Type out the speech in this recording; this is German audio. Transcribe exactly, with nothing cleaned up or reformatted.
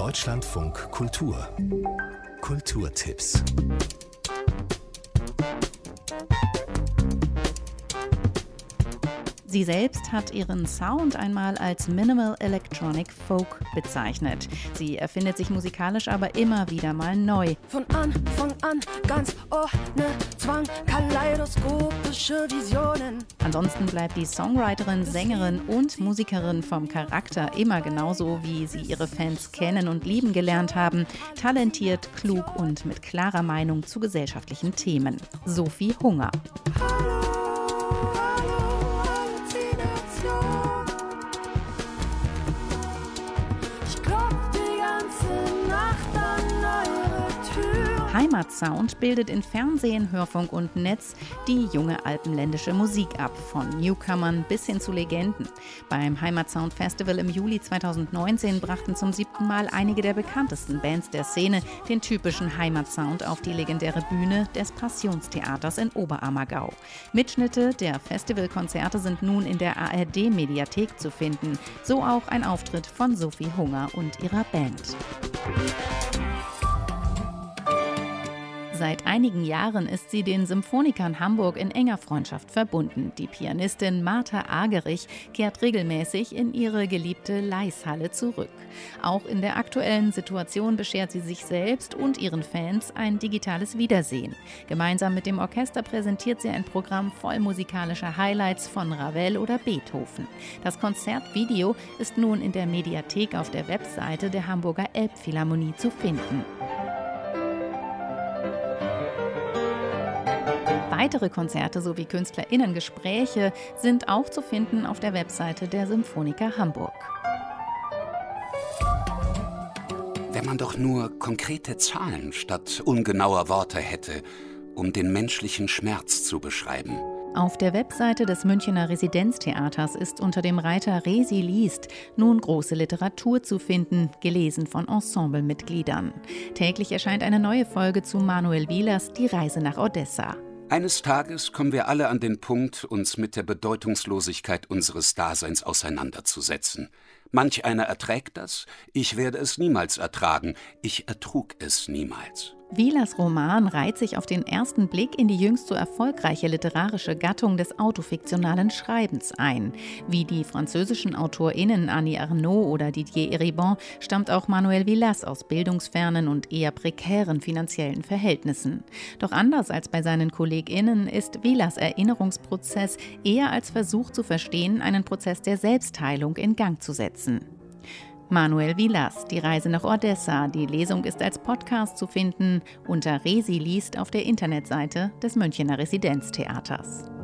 Deutschlandfunk Kultur. Kulturtipps. Sie selbst hat ihren Sound einmal als Minimal Electronic Folk bezeichnet. Sie erfindet sich musikalisch aber immer wieder mal neu. Von Anfang an ganz ohne Zwang, kaleidoskopische Visionen. Ansonsten bleibt die Songwriterin, Sängerin und Musikerin vom Charakter immer genauso, wie sie ihre Fans kennen und lieben gelernt haben. Talentiert, klug und mit klarer Meinung zu gesellschaftlichen Themen. Sophie Hunger. Heimatsound bildet in Fernsehen, Hörfunk und Netz die junge alpenländische Musik ab, von Newcomern bis hin zu Legenden. Beim Heimatsound Festival im Juli zweitausendneunzehn brachten zum siebten Mal einige der bekanntesten Bands der Szene den typischen Heimatsound auf die legendäre Bühne des Passionstheaters in Oberammergau. Mitschnitte der Festivalkonzerte sind nun in der A R D-Mediathek zu finden, so auch ein Auftritt von Sophie Hunger und ihrer Band. Seit einigen Jahren ist sie den Symphonikern Hamburg in enger Freundschaft verbunden. Die Pianistin Martha Agerich kehrt regelmäßig in ihre geliebte Leishalle zurück. Auch in der aktuellen Situation beschert sie sich selbst und ihren Fans ein digitales Wiedersehen. Gemeinsam mit dem Orchester präsentiert sie ein Programm voll musikalischer Highlights von Ravel oder Beethoven. Das Konzertvideo ist nun in der Mediathek auf der Webseite der Hamburger Elbphilharmonie zu finden. Weitere Konzerte sowie KünstlerInnen-Gespräche sind auch zu finden auf der Webseite der Symphoniker Hamburg. Wenn man doch nur konkrete Zahlen statt ungenauer Worte hätte, um den menschlichen Schmerz zu beschreiben. Auf der Webseite des Münchener Residenztheaters ist unter dem Reiter Resi liest nun große Literatur zu finden, gelesen von Ensemblemitgliedern. Täglich erscheint eine neue Folge zu Manuel Vilas Die Reise nach Odessa. Eines Tages kommen wir alle an den Punkt, uns mit der Bedeutungslosigkeit unseres Daseins auseinanderzusetzen. Manch einer erträgt das, ich werde es niemals ertragen, ich ertrug es niemals. Vilas Roman reiht sich auf den ersten Blick in die jüngst so erfolgreiche literarische Gattung des autofiktionalen Schreibens ein. Wie die französischen AutorInnen Annie Ernaux oder Didier Eribon stammt auch Manuel Vilas aus bildungsfernen und eher prekären finanziellen Verhältnissen. Doch anders als bei seinen KollegInnen ist Vilas Erinnerungsprozess eher als Versuch zu verstehen, einen Prozess der Selbstheilung in Gang zu setzen. Manuel Vilas, Die Reise nach Odessa. Die Lesung ist als Podcast zu finden unter Resi liest auf der Internetseite des Münchener Residenztheaters.